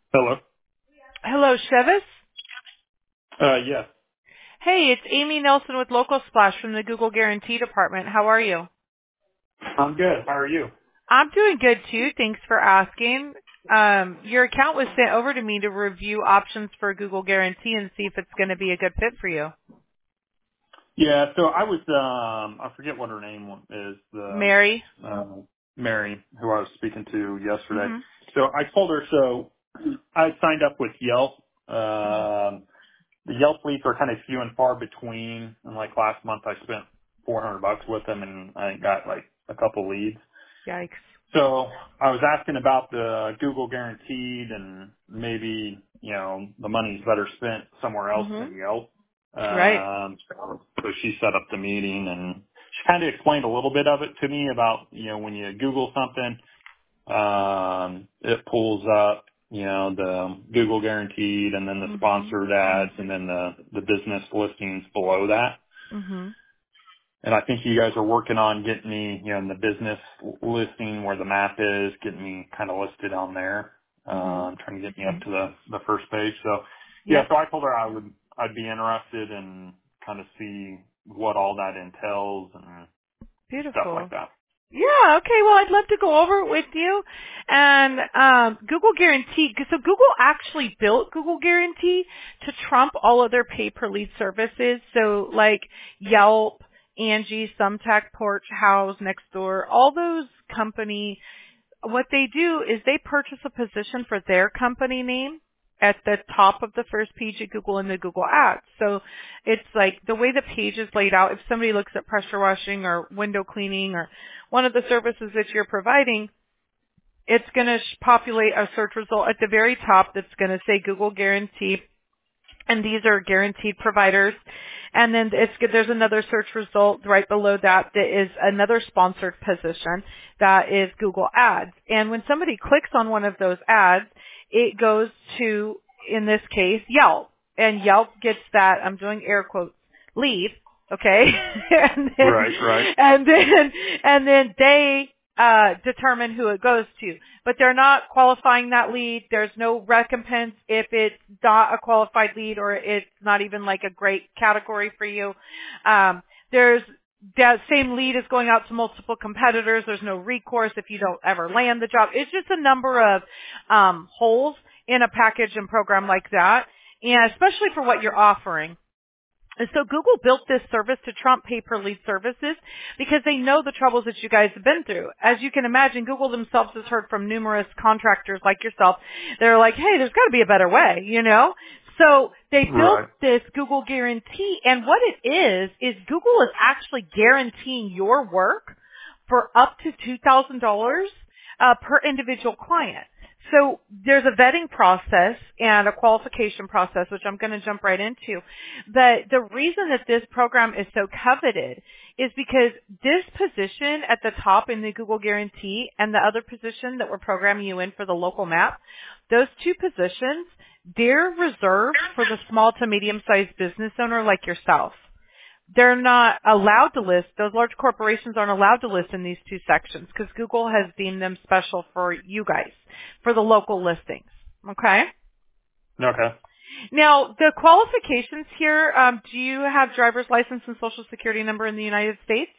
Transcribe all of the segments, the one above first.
Hello. Hello, Chevis. Yes. Hey, it's Amy Nelson with Local Splash from the Google Guarantee Department. How are you? I'm good. How are you? I'm doing good too. Thanks for asking. Your account was sent over to me to review options for Google Guarantee and see if it's going to be a good fit for you. Yeah. So I was, I forget what her name is, Mary? uh, Mary, who I was speaking to yesterday. Mhm. So I told her, so I signed up with Yelp. The Yelp leads are kind of few and far between. And like last month I spent $400 with them and I got like a couple leads. Yikes. So I was asking about the Google guaranteed and maybe, the money's better spent somewhere else Mhm. than Yelp. Right. So she set up the meeting and she kind of explained a little bit of it to me about, when you Google something, it pulls up, the Google guaranteed and then the Mhm. sponsored ads and then the business listings below that. Mhm. And I think you guys are working on getting me, in the business listing where the map is, getting me kind of listed on there, Mhm. trying to get me up to the first page. So, yeah, Yep. so I told her I'd be interested in kind of see what all that entails and stuff like Beautiful. that. Yeah, okay, well, I'd love to go over it with you. And Google Guarantee, so Google actually built Google Guarantee to trump all other pay-per-lead services. So like Yelp, Angie, Thumbtack, Porch, House, Nextdoor, all those companies, what they do is they purchase a position for their company name at the top of the first page of Google in the Google Ads. So it's like the way the page is laid out, if somebody looks at pressure washing or window cleaning or one of the services that you're providing, it's going to populate a search result at the very top that's going to say Google Guarantee, and these are guaranteed providers. And then there's another search result right below that that is another sponsored position that is Google Ads. And when somebody clicks on one of those ads, it goes to, in this case, Yelp. And Yelp gets that, I'm doing air quotes, lead, okay? and then, Right, right. and then, and then they determine who it goes to. But they're not qualifying that lead. There's no recompense if it's not a qualified lead or it's not even like a great category for you. There's that same lead is going out to multiple competitors. There's no recourse if you don't ever land the job. It's just a number of holes in a package and program like that, and especially for what you're offering. And so Google built this service to trump pay-per-lead services because they know the troubles that you guys have been through. As you can imagine, Google themselves has heard from numerous contractors like yourself. They're like, hey, there's got to be a better way, you know? So they built Right. this Google Guarantee, and what it is Google is actually guaranteeing your work for up to $2,000 per individual client. So there's a vetting process and a qualification process, which I'm going to jump right into. But the reason that this program is so coveted is because this position at the top in the Google Guarantee and the other position that we're programming you in for the local map, those two positions, they're reserved for the small to medium-sized business owner like yourself. They're not allowed to list, those large corporations aren't allowed to list in these two sections because Google has deemed them special for you guys, for the local listings. Okay? Okay. Now, the qualifications here, do you have driver's license and social security number in the United States?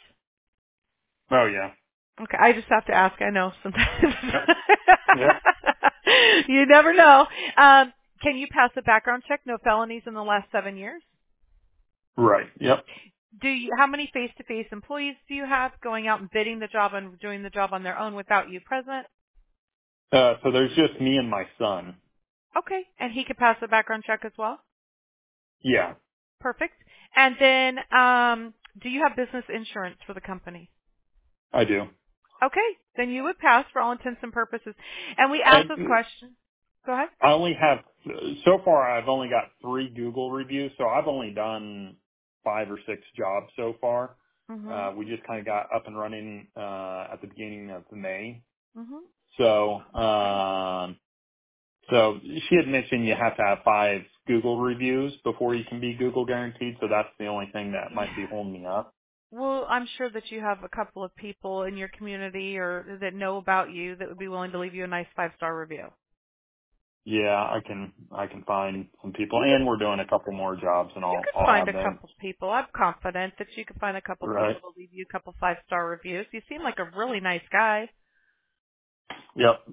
Oh, yeah. Okay, I just have to ask. I know sometimes. Yep. Yep. You never know. Can you pass a background check? No felonies in the last 7 years? Right. Yep. How many face-to-face employees do you have going out and bidding the job and doing the job on their own without you present? So there's just me and my son. Okay, and he could pass a background check as well? Yeah, Perfect. And then, do you have business insurance for the company? I do. Okay, then you would pass for all intents and purposes. And we ask this And question. Go ahead. I only have, so far I've only got 3 Google reviews, so I've only done 5 or 6 jobs so far. Mhm. We just kind of got up and running, at the beginning of May. Mhm. So, so she had mentioned you have to have 5 Google reviews before you can be Google guaranteed, so that's the only thing that might be Yeah. holding me up. Well, I'm sure that you have a couple of people in your community or that know about you that would be willing to leave you a nice 5-star review. Yeah, I can find some people, and we're doing a couple more jobs, and You I'll could find have a them. couple people. I'm confident that you could find a couple Right. people to leave you a couple 5-star reviews. You seem like a really nice guy. Yep.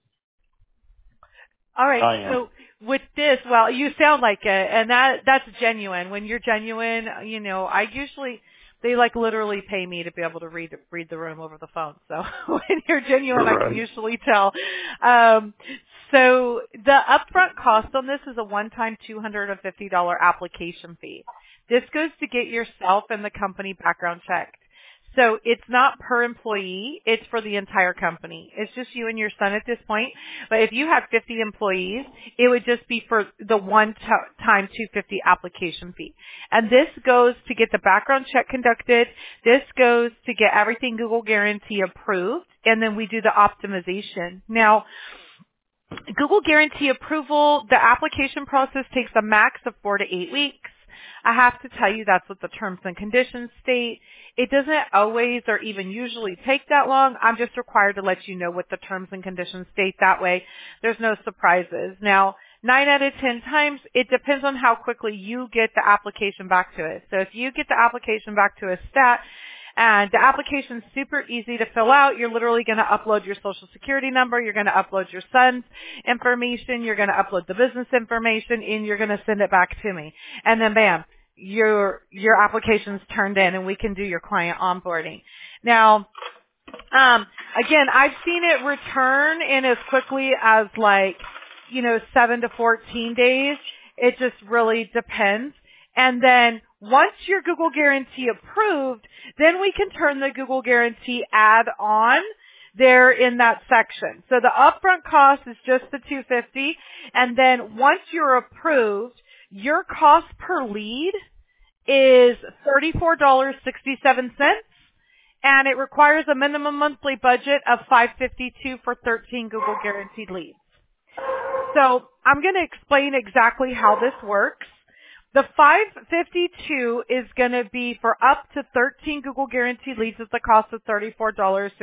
All right. I am. So with this, well, you sound like it, and that's genuine. When you're genuine, I usually they like literally pay me to be able to read the room over the phone. So when you're genuine, I can Right. usually tell. Um, so the upfront cost on this is a one-time $250 application fee. This goes to get yourself and the company background checked. So it's not per employee, it's for the entire company. It's just you and your son at this point. But if you had 50 employees, it would just be for the one-time 250 application fee. And this goes to get the background check conducted. This goes to get everything Google Guarantee approved. And then we do the optimization. Now, Google Guarantee approval, the application process takes a max of 4 to 8 weeks. I have to tell you that's what the terms and conditions state. It doesn't always or even usually take that long. I'm just required to let you know what the terms and conditions state. That way there's no surprises. Now, 9 out of 10 times, it depends on how quickly you get the application back to us. So if you get the application back to us stat, and the application's super easy to fill out. You're literally going to upload your social security number. You're going to upload your son's information. You're going to upload the business information, and you're going to send it back to me. And then bam, your application's turned in, and we can do your client onboarding. Now, again, I've seen it return in as quickly as 7 to 14 days. It just really depends. And then once your Google Guarantee approved, then we can turn the Google Guarantee ad on there in that section. So the upfront cost is just the $250, and then once you're approved, your cost per lead is $34.67, and it requires a minimum monthly budget of $552 for 13 Google Guaranteed leads. So I'm going to explain exactly how this works. The $552 is going to be for up to 13 Google Guaranteed leads at the cost of $34.67.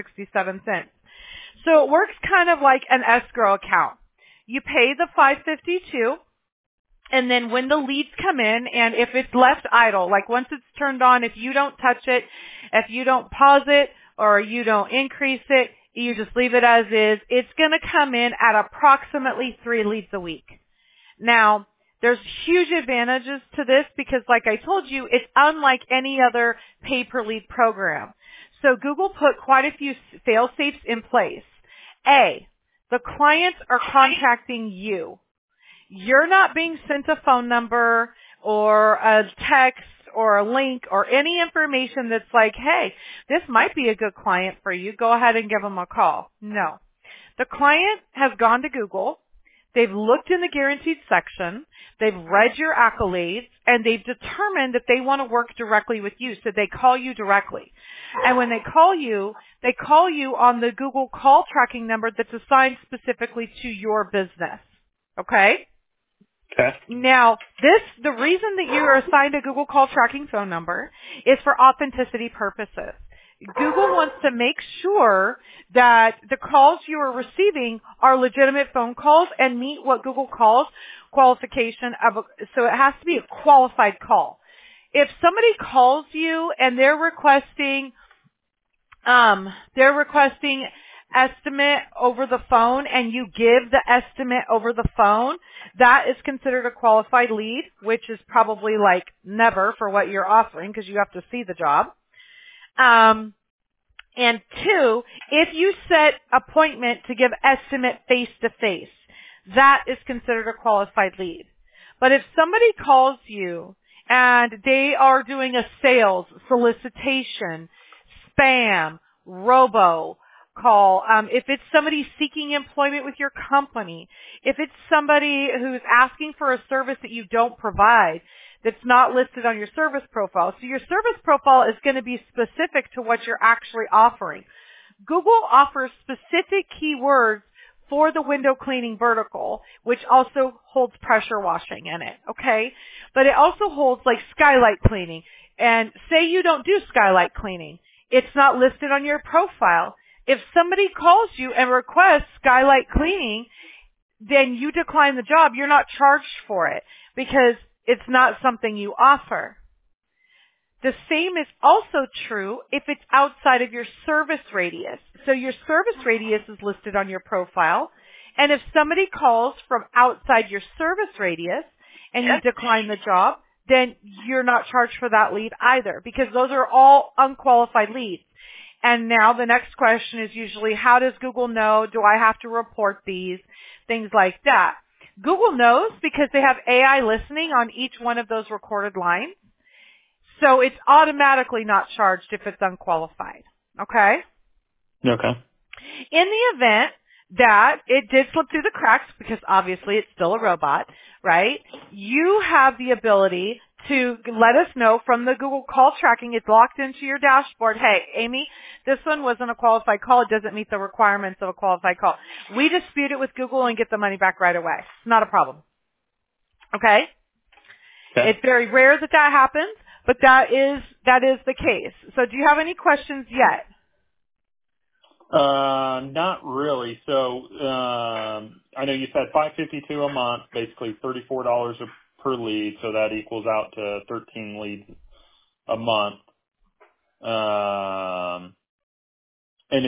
So it works kind of like an escrow account. You pay the $552, and then when the leads come in, and if it's left idle, like once it's turned on, if you don't touch it, if you don't pause it, or you don't increase it, you just leave it as is, it's going to come in at approximately 3 leads a week. Now, there's huge advantages to this because, like I told you, it's unlike any other pay-per-lead program. So Google put quite a few fail-safes in place. A, the clients are contacting you. You're not being sent a phone number or a text or a link or any information that's like, hey, this might be a good client for you. Go ahead and give them a call. No. The client has gone to Google. They've looked in the guaranteed section, they've read your accolades, and they've determined that they want to work directly with you, so they call you directly. And when they call you on the Google call tracking number that's assigned specifically to your business. Okay? Okay. Now, the reason that you are assigned a Google call tracking phone number is for authenticity purposes. Google wants to make sure that the calls you are receiving are legitimate phone calls and meet what Google calls qualification of so it has to be a qualified call. If somebody calls you and they're requesting estimate over the phone and you give the estimate over the phone, that is considered a qualified lead, which is probably like never for what you're offering because you have to see the job. And 2, if you set appointment to give estimate face-to-face, that is considered a qualified lead. But if somebody calls you and they are doing a sales, solicitation, spam, robo call, if it's somebody seeking employment with your company, if it's somebody who's asking for a service that you don't provide, that's not listed on your service profile. So your service profile is going to be specific to what you're actually offering. Google offers specific keywords for the window cleaning vertical, which also holds pressure washing in it, okay? But it also holds like skylight cleaning. And say you don't do skylight cleaning. It's not listed on your profile. If somebody calls you and requests skylight cleaning, then you decline the job. You're not charged for it because it's not something you offer. The same is also true if it's outside of your service radius. So your service radius is listed on your profile. And if somebody calls from outside your service radius and you decline the job, then you're not charged for that lead either because those are all unqualified leads. And now the next question is usually, how does Google know? Do I have to report these? Things like that. Google knows because they have AI listening on each one of those recorded lines. So it's automatically not charged if it's unqualified. Okay? Okay. In the event that it did slip through the cracks, because obviously it's still a robot, right? You have the ability to let us know from the Google call tracking. It's locked into your dashboard. Hey, Amy, this one wasn't a qualified call. It doesn't meet the requirements of a qualified call. We dispute it with Google and get the money back right away. It's not a problem. Okay? Okay. It's very rare that that happens, but that is the case. So do you have any questions yet? Not really. So, I know you said $552 a month, basically $34 per lead, so that equals out to 13 leads a month. And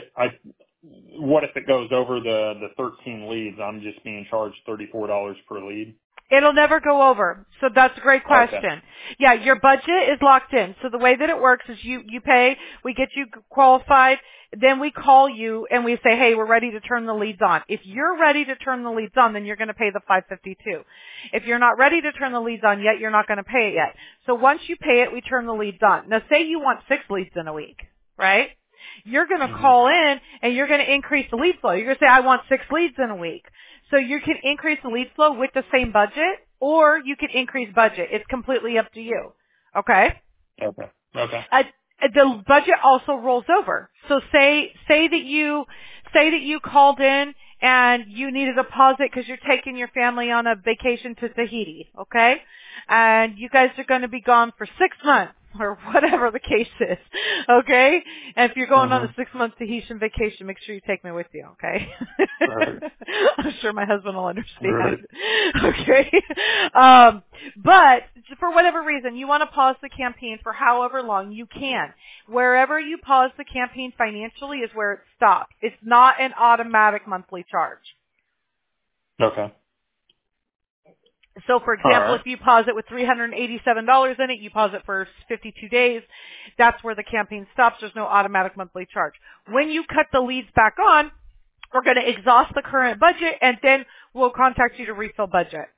what if it goes over the 13 leads? I'm just being charged $34 per lead. It'll never go over. So that's a great question. Okay. Yeah, your budget is locked in. So the way that it works is you pay, we get you qualified, then we call you and we say, hey, we're ready to turn the leads on. If you're ready to turn the leads on, then you're going to pay the $552. If you're not ready to turn the leads on yet, you're not going to pay it yet. So once you pay it, we turn the leads on. Now say you want 6 leads in a week, right? You're going to call in and you're going to increase the lead flow. You're going to say, I want 6 leads in a week. So you can increase the lead flow with the same budget, or you can increase budget. It's completely up to you. Okay? Okay. Okay. The budget also rolls over. So say that you called in and you need a deposit because you're taking your family on a vacation to Tahiti, okay? And you guys are going to be gone for 6 months or whatever the case is, okay? And if you're going on a 6-month Tahitian vacation, make sure you take me with you, okay? Right. I'm sure my husband will understand. Right. Okay? But for whatever reason, you want to pause the campaign for however long you can. Wherever you pause the campaign financially is where it stops. It's not an automatic monthly charge. Okay. So, for All example, right. if you pause it with $387 in it, you pause it for 52 days, that's where the campaign stops. There's no automatic monthly charge. When you cut the leads back on, we're going to exhaust the current budget, and then we'll contact you to refill budget.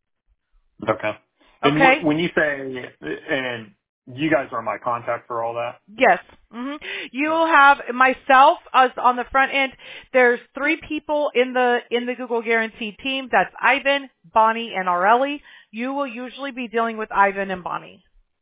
Okay. And Okay? when you say, and you guys are my contact for all that? Yes. You'll have myself as on the front end. There's 3 people in the Google Guaranteed team. That's Ivan, Bonnie, and Areli. You will usually be dealing with Ivan and Bonnie.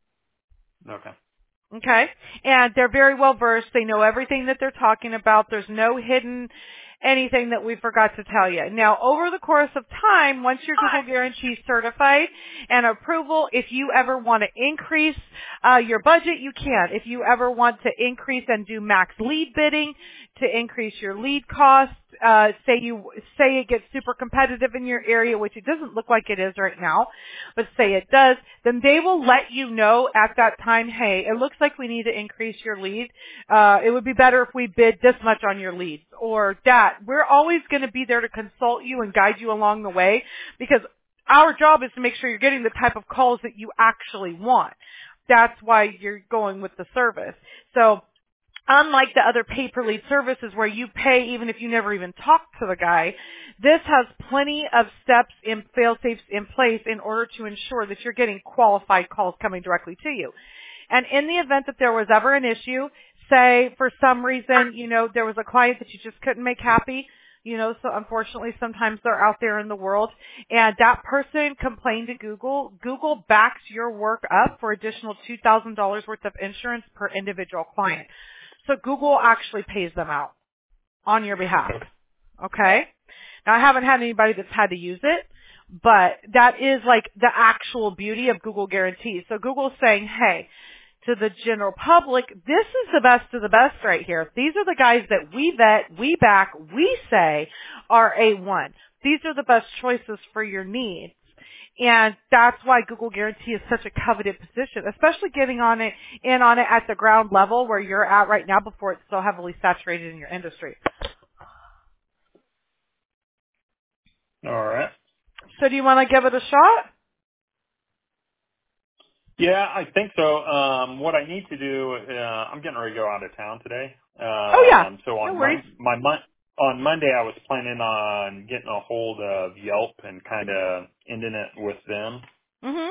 Okay. Okay? And they're very well versed. They know everything that they're talking about. There's no hidden anything that we forgot to tell you. Now, over the course of time, once your Google Guarantee is certified and approval, if you ever want to increase your budget, you can. If you ever want to increase and do max lead bidding to increase your lead cost, say it gets super competitive in your area, which it doesn't look like it is right now, but say it does, then they will let you know at that time, hey, it looks like we need to increase your lead. It would be better if we bid this much on your leads or that. We're always going to be there to consult you and guide you along the way because our job is to make sure you're getting the type of calls that you actually want. That's why you're going with the service. So unlike the other pay-per-lead services where you pay even if you never even talk to the guy, this has plenty of steps and fail-safes in place in order to ensure that you're getting qualified calls coming directly to you. And in the event that there was ever an issue, say for some reason, there was a client that you just couldn't make happy, so unfortunately sometimes they're out there in the world, and that person complained to Google. Google backs your work up for additional $2,000 worth of insurance per individual client. So Google actually pays them out on your behalf. Okay? Now I haven't had anybody that's had to use it, but that is like the actual beauty of Google Guarantee. So Google's saying, hey, to the general public, this is the best of the best right here. These are the guys that we vet, we back, we say are A1. these are the best choices for your needs. And that's why Google Guarantee is such a coveted position, especially getting on it at the ground level where you're at right now before it's so heavily saturated in your industry. All right. So do you want to give it a shot? Yeah, I think so. What I need to do, I'm getting ready to go out of town today. Oh yeah, So no on worries. on Monday, I was planning on getting a hold of Yelp and kind of ending it with them. Mhm.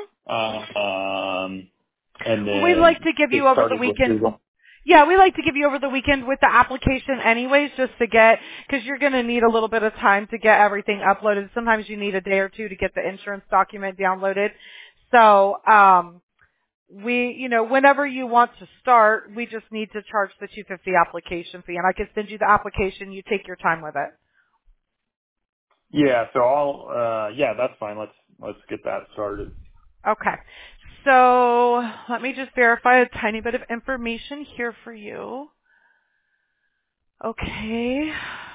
And Well, we like then to give get you over the started with weekend. Google. Yeah, we like to give you over the weekend with the application anyways, just to get, because you're going to need a little bit of time to get everything uploaded. Sometimes you need a day or two to get the insurance document downloaded. So, whenever you want to start, we just need to charge the $250 application fee, and I can send you the application. You take your time with it. Yeah, so that's fine. Let's get that started. Okay. So let me just verify a tiny bit of information here for you. Okay.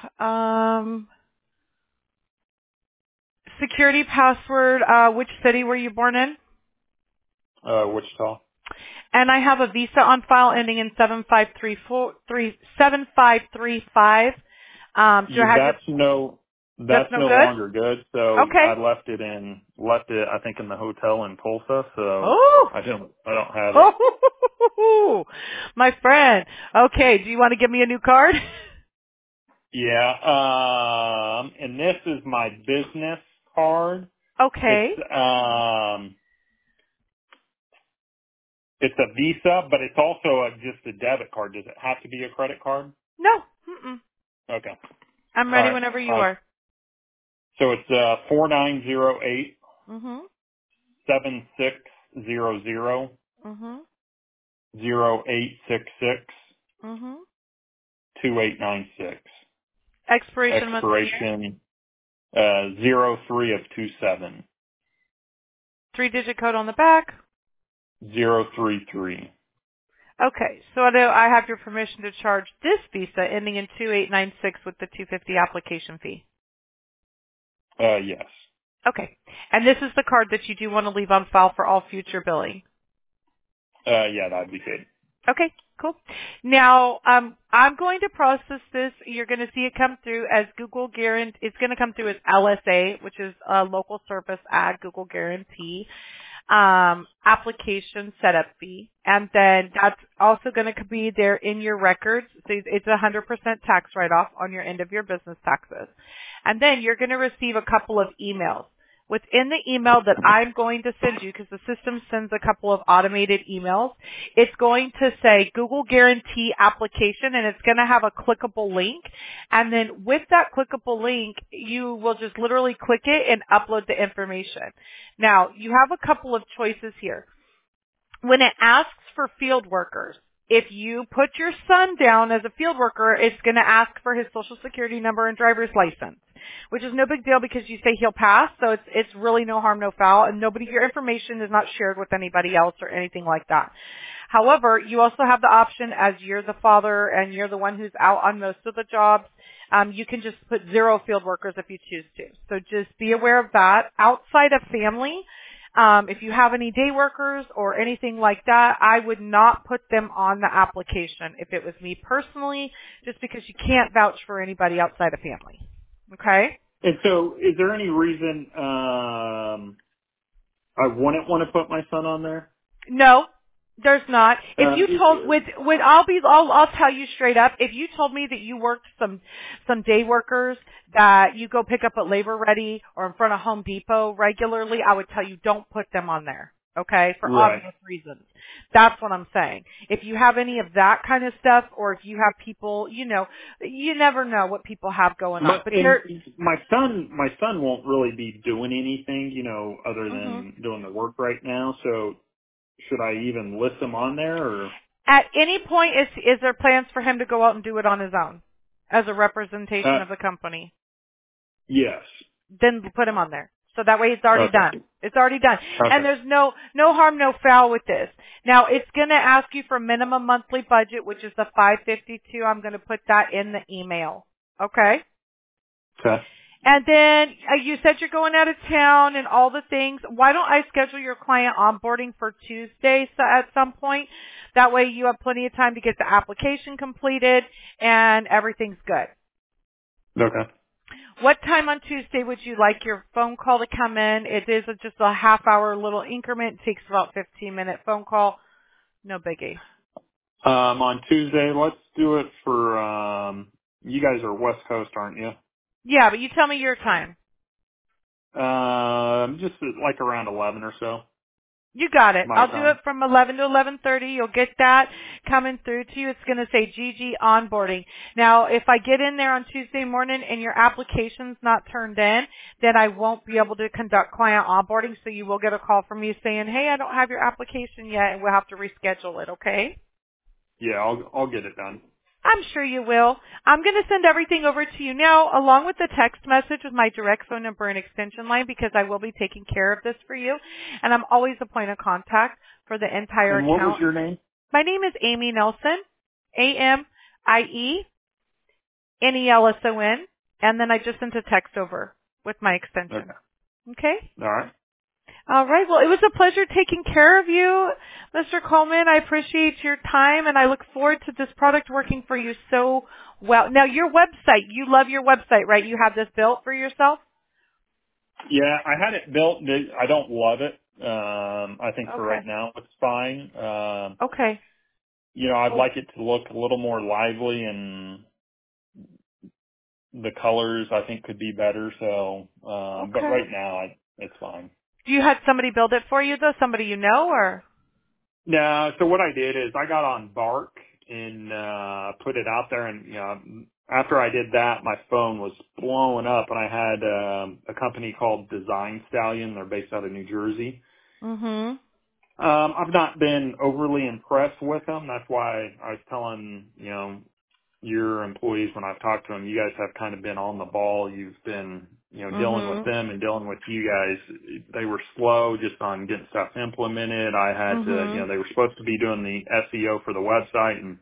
Security password, which city were you born in? Wichita. And I have a visa on file ending in 7535. Do I have your, that's That's no no good? longer good. So I Okay. left it I think in the hotel in Tulsa. So Oh. I don't have it. Oh, my friend. Okay. Do you want to give me a new card? Yeah. And this is my business card. It's, Okay. it's a Visa, but it's also just a debit card. Does it have to be a credit card? No. Mm-mm. Okay. I'm All ready right. whenever you are. So it's 4908 Mhm. 7600 Mhm. 0866 Mhm. 2896. Expiration month and year. Expiration 03 of 27. 3-digit code on the back. 033. Okay, so I have your permission to charge this Visa ending in 2896 with the 250 application fee. Yes. Okay, and this is the card that you do want to leave on file for all future billing. Yeah, that'd be good. Okay, cool. Now, I'm going to process this. You're going to see it come through as Google Guarantee. It's going to come through as LSA, which is a local service ad, Google Guarantee. Application setup fee. And then that's also going to be there in your records. So it's 100% tax write-off on your end of your business taxes. And then you're going to receive a couple of emails. Within the email that I'm going to send you, because the system sends a couple of automated emails, it's going to say Google Guarantee application, and it's going to have a clickable link. And then with that clickable link, you will just literally click it and upload the information. Now, you have a couple of choices here. When it asks for field workers, if you put your son down as a field worker, it's going to ask for his social security number and driver's license, which is no big deal because you say he'll pass, so it's really no harm, no foul, and your information is not shared with anybody else or anything like that. However, you also have the option, as you're the father and you're the one who's out on most of the jobs, you can just put 0 field workers if you choose to. So just be aware of that. Outside of family, if you have any day workers or anything like that, I would not put them on the application if it was me personally, just because you can't vouch for anybody outside of family. Okay? And so is there any reason I wouldn't want to put my son on there? No, there's not. If you told I'll tell you straight up. If you told me that you worked some day workers that you go pick up at Labor Ready or in front of Home Depot regularly, I would tell you don't put them on there. Okay, for Right. obvious reasons. That's what I'm saying. If you have any of that kind of stuff, or if you have people, you never know what people have going on. But And my son won't really be doing anything, other mhm. than doing the work right now. So should I even list him on there or? At any point, is there plans for him to go out and do it on his own as a representation of the company? Yes. Then put him on there. So that way it's already Okay. done. It's already done. And Okay. there's no harm, no foul with this. Now, it's going to ask you for minimum monthly budget, which is the $552. I'm going to put that in the email. Okay? Okay. And then you said you're going out of town and all the things. Why don't I schedule your client onboarding for Tuesday at some point? That way you have plenty of time to get the application completed and everything's good. Okay. What time on Tuesday would you like your phone call to come in? It is just a half-hour little increment. It takes about 15-minute phone call. No biggie. On Tuesday, let's do it for, you guys are West Coast, aren't you? Yeah, but you tell me your time. Just like around 11 or so, You got it. my I'll do it time. from 11 to 11:30. You'll get that coming through to you. It's going to say GG onboarding. Now, if I get in there on Tuesday morning and your application's not turned in, then I won't be able to conduct client onboarding, so you will get a call from me saying, hey, I don't have your application yet, and we'll have to reschedule it, okay? Yeah, I'll get it done. I'm sure you will. I'm going to send everything over to you now, along with the text message with my direct phone number and extension line, because I will be taking care of this for you. And I'm always a point of contact for the entire And what was account. your name? My name is Amy Nelson, AMIENELSON, and then I just sent a text over with my extension. Okay. Okay? All right. All right. Well, it was a pleasure taking care of you, Mr. Coleman. I appreciate your time, and I look forward to this product working for you so well. Now, your website, you love your website, right? You have this built for yourself? Yeah, I had it built. I don't love it. I think for Okay. right now it's fine. Okay. I'd Well, like it to look a little more lively, and the colors I think could be better. So, but okay. right now it's fine. Do you have somebody build it for you, though? Somebody you know, or? No, so what I did is I got on Bark and put it out there, and after I did that, my phone was blowing up, and I had a company called Design Stallion. They're based out of New Jersey. Mm-hmm. I've not been overly impressed with them. That's why I was telling your employees when I've talked to them, you guys have kind of been on the ball. You've been dealing with Mm-hmm. them and dealing with you guys. They were slow just on getting stuff implemented. I had to, Mm-hmm. they were supposed to be doing the SEO for the website, and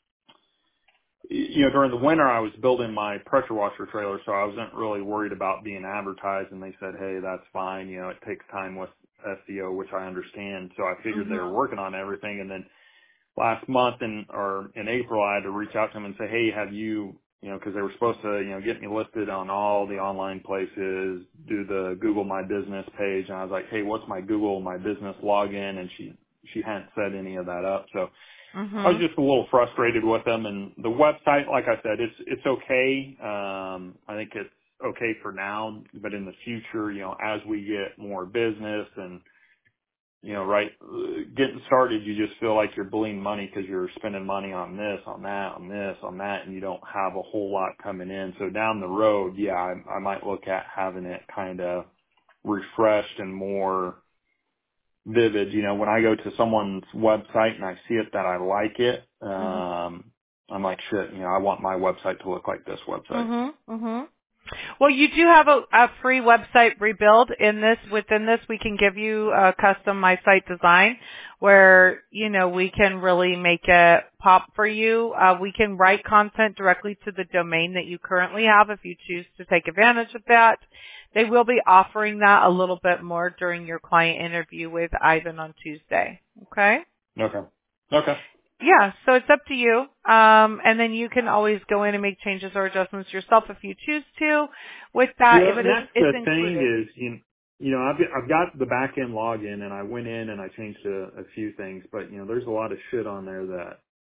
during the winter I was building my pressure washer trailer, so I wasn't really worried about being advertised, and they said, hey, that's fine. It takes time with SEO, which I understand. So I figured they were Mm-hmm. working on everything, and then last month in April, I had to reach out to them and say, hey, have you, because they were supposed to, get me listed on all the online places, do the Google My Business page. And I was like, hey, what's my Google My Business login? And she hadn't set any of that up. So I was Mm-hmm. just a little frustrated with them. And the website, like I said, it's okay. I think it's okay for now, but in the future, as we get more business and right, getting started, you just feel like you're bleeding money because you're spending money on this, on that, on this, on that, and you don't have a whole lot coming in. So down the road, yeah, I might look at having it kind of refreshed and more vivid. When I go to someone's website and I see it that I like it, I'm like, shit, I want my website to look like this website. Mm-hmm. Mm-hmm. Well, you do have a free website rebuild within this, we can give you a custom My Site design where, we can really make it pop for you. We can write content directly to the domain that you currently have if you choose to take advantage of that. They will be offering that a little bit more during your client interview with Ivan on Tuesday. Okay? Okay. Okay. Yeah, so it's up to you. And then you can always go in and make changes or adjustments yourself if you choose to. With that, if And it is, that's it's the thing included. is, I've got the back end login, and I went in and I changed a few things, but there's a lot of shit on there that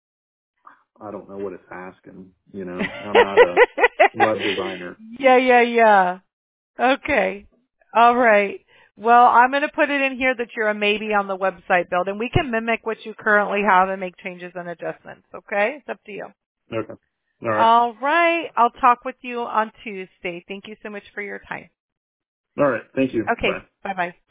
I don't know what it's asking. I'm not a web designer. Yeah. Okay. All right. Well, I'm going to put it in here that you're a maybe on the website build, and we can mimic what you currently have and make changes and adjustments. Okay? It's up to you. Okay. All right. All right. I'll talk with you on Tuesday. Thank you so much for your time. All right. Thank you. Bye. Okay. Bye-bye.